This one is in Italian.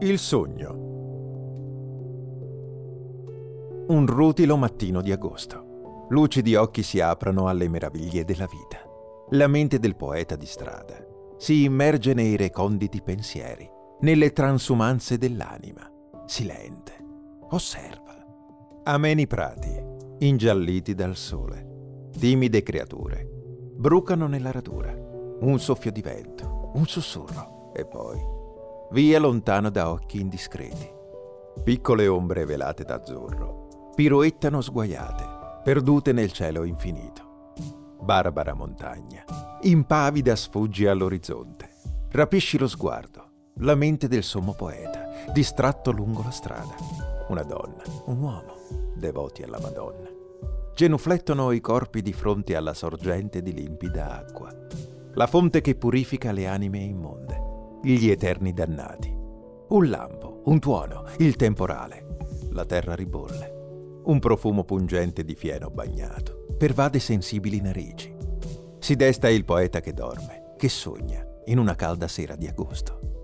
Il sogno. Un rutilo mattino di agosto. Lucidi occhi si aprono alle meraviglie della vita. La mente del poeta di strada si immerge nei reconditi pensieri, nelle transumanze dell'anima. Silente. Osserva. Ameni prati, ingialliti dal sole. Timide creature. Brucano nella radura. Un soffio di vento, un sussurro, e poi via lontano da occhi indiscreti. Piccole ombre velate d'azzurro piroettano sguaiate, perdute nel cielo infinito. Barbara montagna, impavida, sfuggi all'orizzonte. Rapisci lo sguardo, la mente del sommo poeta, distratto lungo la strada. Una donna, un uomo, devoti alla Madonna. Genuflettono i corpi di fronte alla sorgente di limpida acqua, la fonte che purifica le anime immonde, gli eterni dannati. Un lampo, un tuono, il temporale. La terra ribolle. Un profumo pungente di fieno bagnato pervade sensibili narici. Si desta il poeta che dorme, che sogna in una calda sera di agosto.